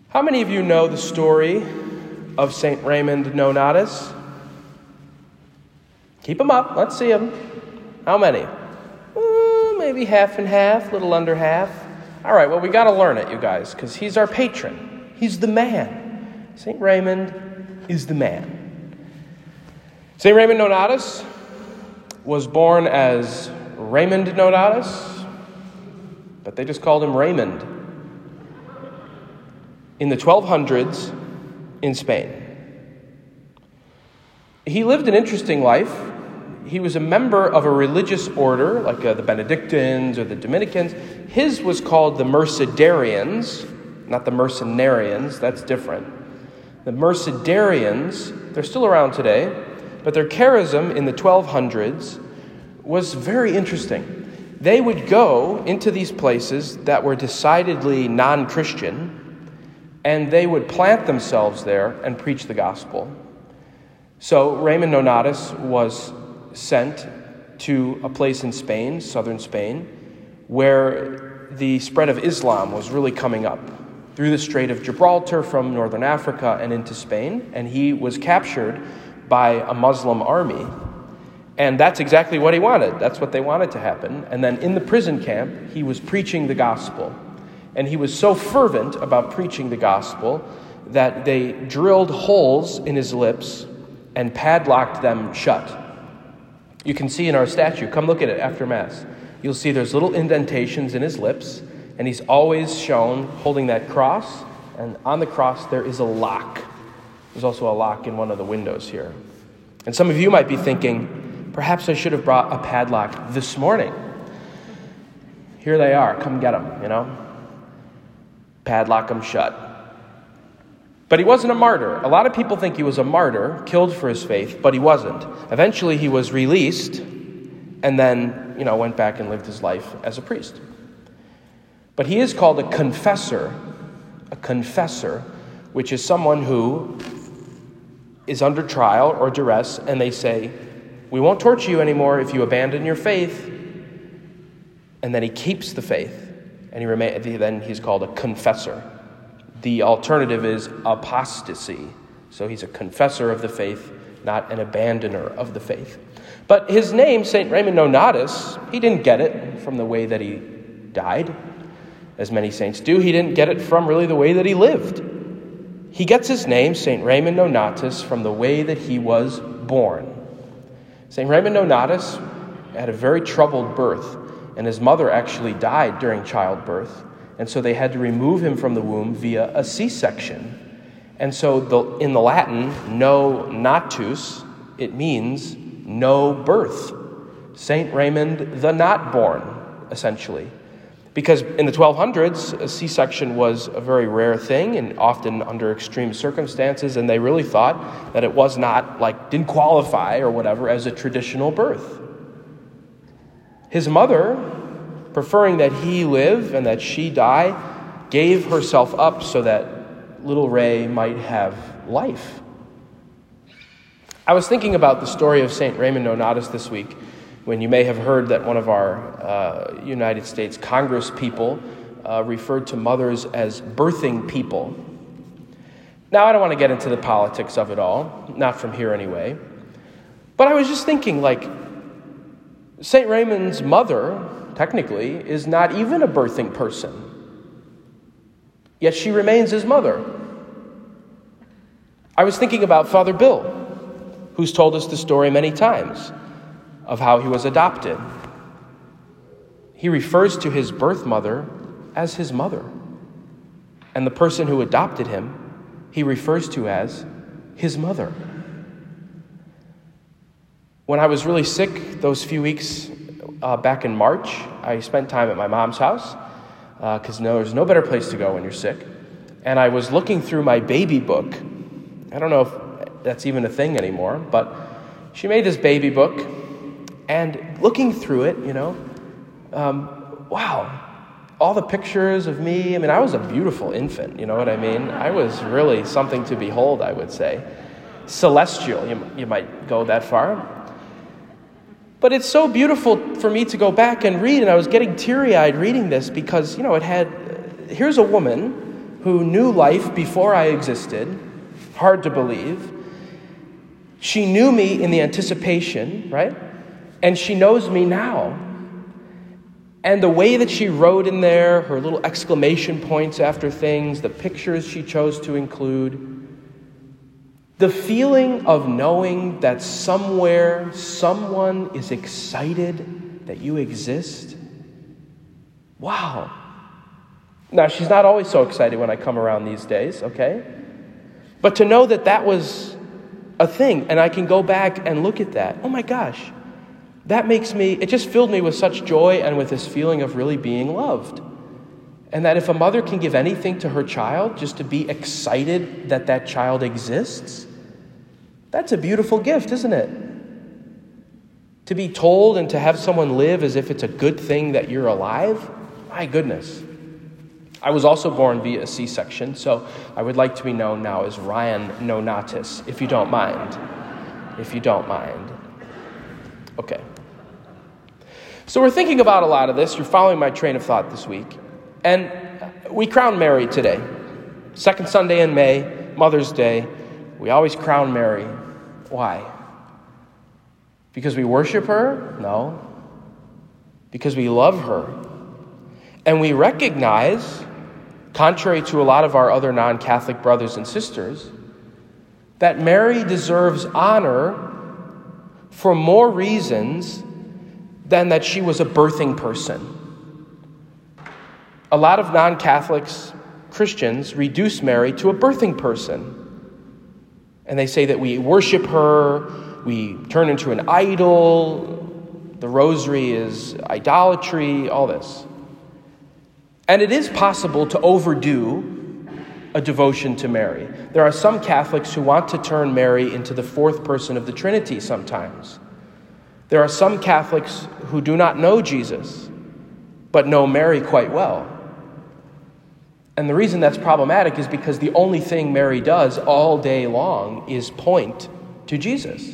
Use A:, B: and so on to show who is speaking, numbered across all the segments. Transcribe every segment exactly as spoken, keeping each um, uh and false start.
A: How many of you know the story of Saint Raymond Nonnatus? Keep them up. Let's see them. How many? Uh, maybe half and half, a little under half. All right, well, we got to learn it, you guys, because he's our patron. He's the man. Saint Raymond is the man. Saint Raymond Nonnatus was born as Raymond Nonnatus, but they just called him Raymond, in the twelve hundreds in Spain. He lived an interesting life. He was a member of a religious order, like uh, the Benedictines or the Dominicans. His was called the Mercedarians, not the Mercenarians. That's different. The Mercedarians, they're still around today, but their charism in the twelve hundreds was very interesting. They would go into these places that were decidedly non-Christian, and they would plant themselves there and preach the gospel. So Raymond Nonnatus was sent to a place in Spain, southern Spain, where the spread of Islam was really coming up through the Strait of Gibraltar from northern Africa and into Spain, and he was captured by a Muslim army. And that's exactly what he wanted. That's what they wanted to happen. And then in the prison camp, he was preaching the gospel. And he was so fervent about preaching the gospel that they drilled holes in his lips and padlocked them shut. You can see in our statue, come look at it after Mass. You'll see there's little indentations in his lips, and he's always shown holding that cross, and on the cross there is a lock. There's also a lock in one of the windows here. And some of you might be thinking, perhaps I should have brought a padlock this morning. Here they are, come get them, you know. Padlock them shut. But he wasn't a martyr. A lot of people think he was a martyr, killed for his faith, but he wasn't. Eventually he was released and then, you know, went back and lived his life as a priest. But he is called a confessor, a confessor, which is someone who is under trial or duress, and they say, we won't torture you anymore if you abandon your faith. And then he keeps the faith. And he remain, then he's called a confessor. The alternative is apostasy. So he's a confessor of the faith, not an abandoner of the faith. But his name, Saint Raymond Nonnatus, he didn't get it from the way that he died, as many saints do. He didn't get it from really the way that he lived. He gets his name, Saint Raymond Nonnatus, from the way that he was born. Saint Raymond Nonnatus had a very troubled birth. And his mother actually died during childbirth. And so they had to remove him from the womb via a C-section. And so the, in the Latin, no natus, it means no birth. Saint Raymond the not born, essentially. Because in the twelve hundreds, a C-section was a very rare thing and often under extreme circumstances. And they really thought that it was not, like, didn't qualify or whatever as a traditional birth. His mother, preferring that he live and that she die, gave herself up so that little Ray might have life. I was thinking about the story of Saint Raymond Nonnatus this week, when you may have heard that one of our uh, United States Congress people uh, referred to mothers as birthing people. Now, I don't want to get into the politics of it all, not from here anyway, but I was just thinking, like, Saint Raymond's mother, technically, is not even a birthing person. Yet she remains his mother. I was thinking about Father Bill, who's told us the story many times of how he was adopted. He refers to his birth mother as his mother. And the person who adopted him, he refers to as his mother. When I was really sick those few weeks uh, back in March, I spent time at my mom's house because uh, no, there's no better place to go when you're sick. And I was looking through my baby book. I don't know if that's even a thing anymore, but she made this baby book. And looking through it, you know, um, wow, all the pictures of me. I mean, I was a beautiful infant, you know what I mean? I was really something to behold, I would say. Celestial, you, you might go that far. But it's so beautiful for me to go back and read, and I was getting teary-eyed reading this because, you know, it had, here's a woman who knew life before I existed. Hard to believe. She knew me in the anticipation, right? And she knows me now. And the way that she wrote in there, her little exclamation points after things, the pictures she chose to include, the feeling of knowing that somewhere someone is excited that you exist. Wow. Now, she's not always so excited when I come around these days, okay? But to know that that was a thing, and I can go back and look at that, oh my gosh, that makes me, it just filled me with such joy and with this feeling of really being loved. And that if a mother can give anything to her child just to be excited that that child exists, that's a beautiful gift, isn't it? To be told and to have someone live as if it's a good thing that you're alive, my goodness. I was also born via a C-section, so I would like to be known now as Ryan Nonatus, if you don't mind. If you don't mind. Okay. So we're thinking about a lot of this. You're following my train of thought this week. And we crown Mary today. Second Sunday in May, Mother's Day. We always crown Mary. Why? Because we worship her? No. Because we love her. And we recognize, contrary to a lot of our other non-Catholic brothers and sisters, that Mary deserves honor for more reasons than that she was a birthing person. A lot of non-Catholics, Christians, reduce Mary to a birthing person. And they say that we worship her, we turn into an idol, the rosary is idolatry, all this. And it is possible to overdo a devotion to Mary. There are some Catholics who want to turn Mary into the fourth person of the Trinity sometimes. There are some Catholics who do not know Jesus, but know Mary quite well. And the reason that's problematic is because the only thing Mary does all day long is point to Jesus.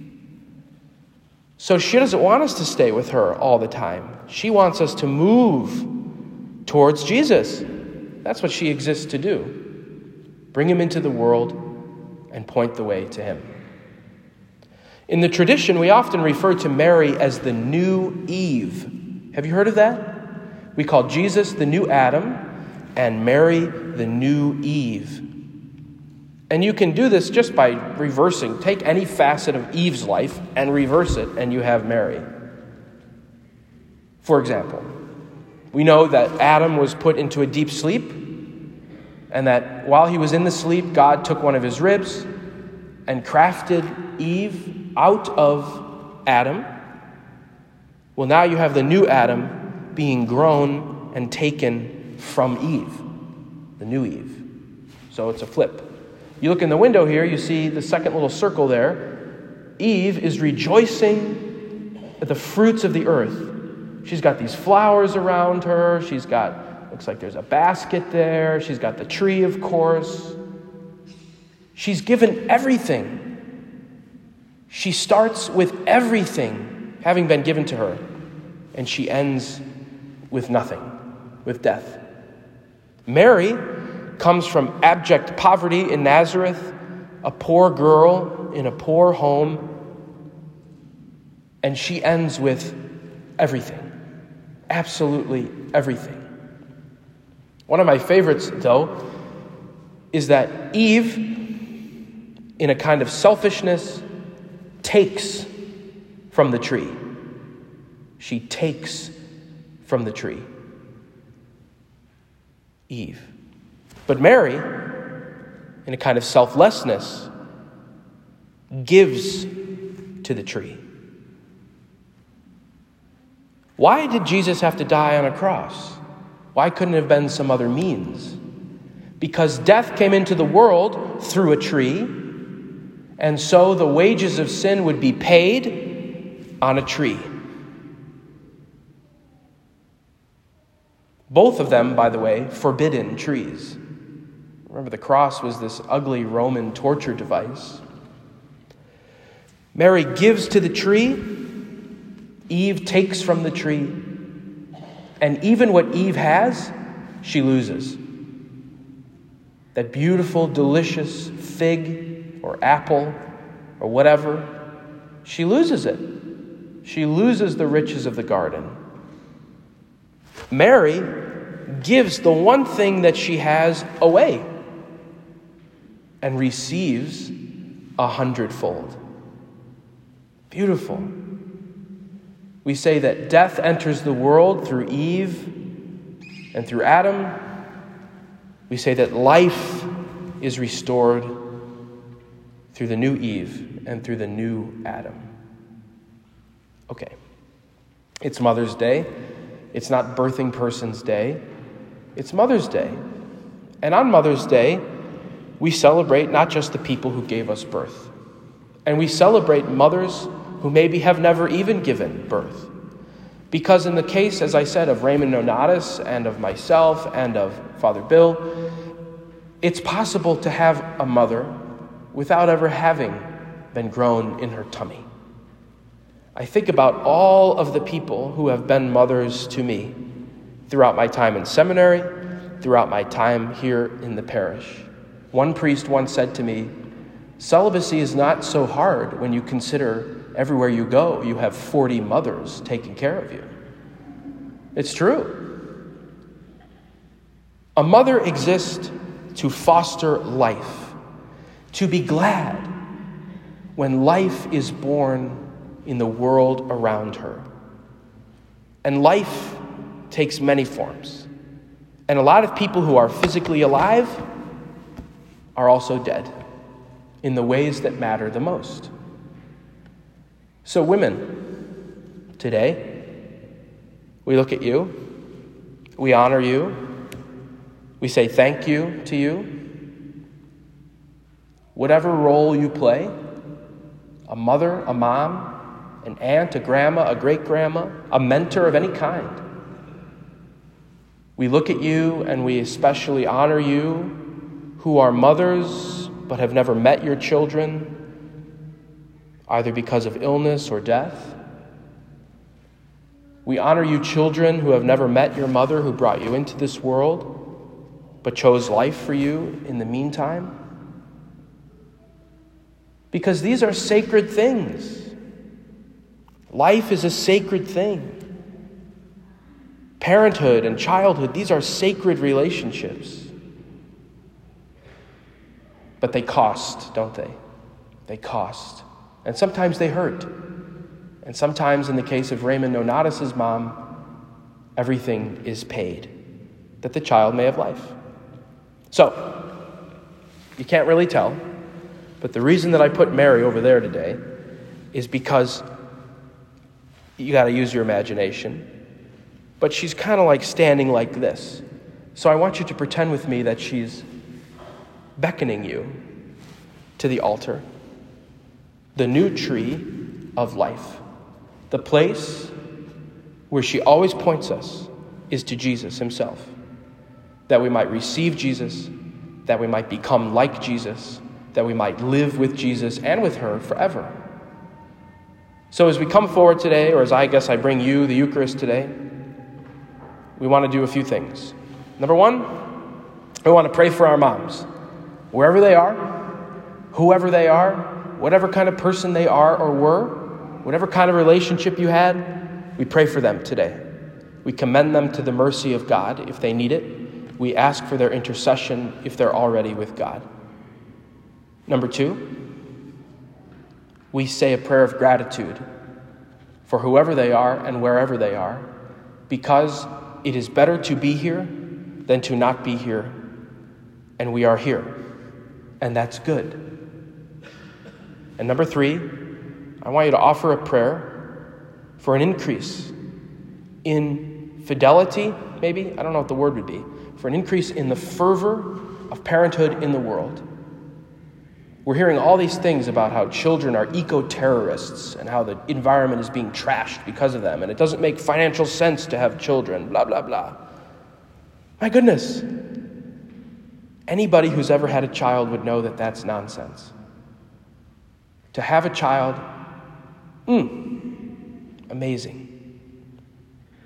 A: So she doesn't want us to stay with her all the time. She wants us to move towards Jesus. That's what she exists to do. Bring him into the world and point the way to him. In the tradition, we often refer to Mary as the new Eve. Have you heard of that? We call Jesus the new Adam and Mary the new Eve. And you can do this just by reversing. Take any facet of Eve's life and reverse it, and you have Mary. For example, we know that Adam was put into a deep sleep, and that while he was in the sleep, God took one of his ribs and crafted Eve out of Adam. Well, now you have the new Adam being grown and taken from Eve, the new Eve. So it's a flip. You look in the window here, you see the second little circle there. Eve is rejoicing at the fruits of the earth. She's got these flowers around her. She's got, looks like there's a basket there. She's got the tree, of course. She's given everything. She starts with everything having been given to her, and she ends with nothing, with death. Mary comes from abject poverty in Nazareth, a poor girl in a poor home, and she ends with everything, absolutely everything. One of my favorites, though, is that Eve, in a kind of selfishness, takes from the tree. She takes from the tree. Eve. But Mary, in a kind of selflessness, gives to the tree. Why did Jesus have to die on a cross? Why couldn't it have been some other means? Because death came into the world through a tree, and so the wages of sin would be paid on a tree. Both of them, by the way, forbidden trees. Remember, the cross was this ugly Roman torture device. Mary gives to the tree. Eve takes from the tree. And even what Eve has, she loses. that beautiful, delicious fig or apple or whatever, she loses it. She loses the riches of the garden. Mary gives the one thing that she has away and receives a hundredfold. Beautiful. We say that death enters the world through Eve and through Adam. We say that life is restored through the new Eve and through the new Adam. Okay. It's Mother's Day. It's not Birthing Person's Day. It's Mother's Day. And on Mother's Day, we celebrate not just the people who gave us birth. And we celebrate mothers who maybe have never even given birth. Because in the case, as I said, of Raymond Nonatus and of myself and of Father Bill, it's possible to have a mother without ever having been grown in her tummy. I think about all of the people who have been mothers to me throughout my time in seminary, throughout my time here in the parish. One priest once said to me, "Celibacy is not so hard when you consider everywhere you go, you have forty mothers taking care of you." It's true. A mother exists to foster life, to be glad when life is born in the world around her. And life takes many forms. And a lot of people who are physically alive are also dead in the ways that matter the most. So women, today, we look at you, we honor you, we say thank you to you. Whatever role you play, a mother, a mom, an aunt, a grandma, a great-grandma, a mentor of any kind. We look at you and we especially honor you who are mothers but have never met your children, either because of illness or death. We honor you children who have never met your mother who brought you into this world but chose life for you in the meantime. Because these are sacred things. Life is a sacred thing. Parenthood and childhood, these are sacred relationships. But they cost, don't they? They cost. And sometimes they hurt. And sometimes, in the case of Raymond Nonatus' mom, everything is paid that the child may have life. So, you can't really tell, but the reason that I put Mary over there today is because you got to use your imagination. But she's kind of like standing like this. So I want you to pretend with me that she's beckoning you to the altar, the new tree of life. The place where she always points us is to Jesus himself, that we might receive Jesus, that we might become like Jesus, that we might live with Jesus and with her forever. So as we come forward today, or as I guess I bring you the Eucharist today, we want to do a few things. Number one, we want to pray for our moms. Wherever they are, whoever they are, whatever kind of person they are or were, whatever kind of relationship you had, we pray for them today. We commend them to the mercy of God if they need it. We ask for their intercession if they're already with God. Number two, we say a prayer of gratitude for whoever they are and wherever they are, because it is better to be here than to not be here, and we are here, and that's good. And number three, I want you to offer a prayer for an increase in fidelity, maybe, I don't know what the word would be, for an increase in the fervor of parenthood in the world. We're hearing all these things about how children are eco-terrorists and how the environment is being trashed because of them, and it doesn't make financial sense to have children, blah, blah, blah. My goodness. Anybody who's ever had a child would know that that's nonsense. To have a child, mm, amazing.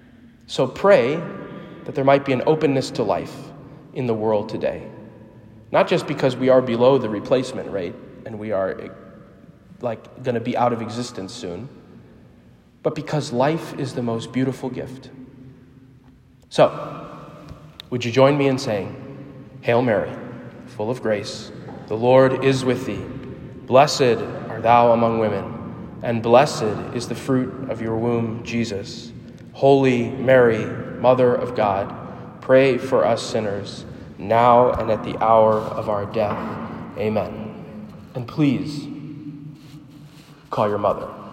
A: So pray that there might be an openness to life in the world today. Not just because we are below the replacement rate and we are like going to be out of existence soon, but because life is the most beautiful gift. So, would you join me in saying, Hail Mary, full of grace, the Lord is with thee. Blessed art thou among women, and blessed is the fruit of your womb, Jesus. Holy Mary, Mother of God, pray for us sinners, now and at the hour of our death. Amen. And please, call your mother.